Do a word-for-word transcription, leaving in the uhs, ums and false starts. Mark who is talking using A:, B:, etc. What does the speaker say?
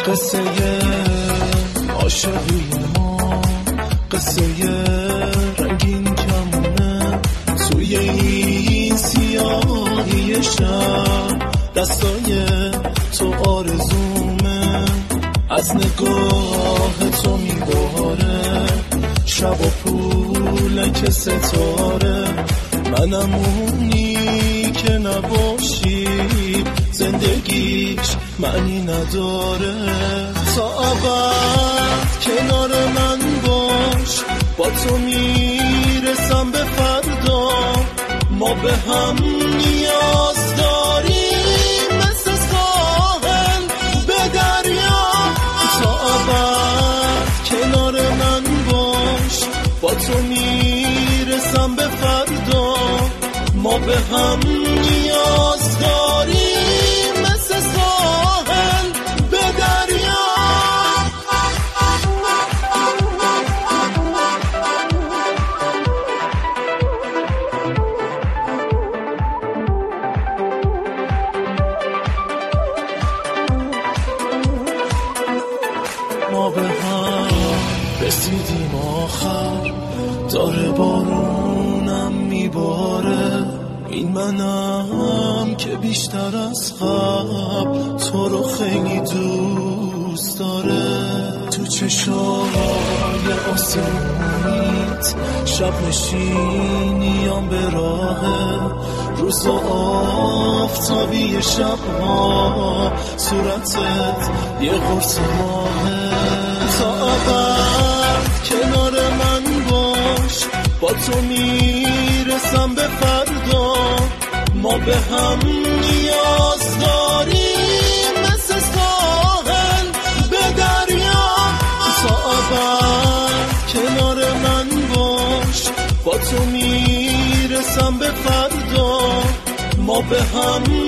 A: قصه عاشقی ما، قصه رنگین کمونه توی این سیاهی شب، دستای تو آرزومه از نگاه تو میباره، شب و پولک ستاره، منم اونی که نباشی زندگیش معنی نداره. تا ابد کنار من باش، با تو میرسم به فردا، ما به هم نیاز داریم مثل ساحل به دریا. تا ابد کنار من باش، با تو میرسم به فردا، ما به هم نیاز داریم مثل ساحل به دریا. ما به هم رسیدیم آخر، داره بارونم میباره، این منم که بیشتر از قبل تو رو خیلی دوست داره. تو چشای آسمونیت شب نشینیام به راهه، روز و آفتابی شبها صورتت یه قرص ماهه. تا ابد کنار من باش، با تو میرسم به فردا، ما به هم نیاز داریم مثل ساحل به دریا. تا ابد کنار من باش، با تو میرسم به فردا، ما به هم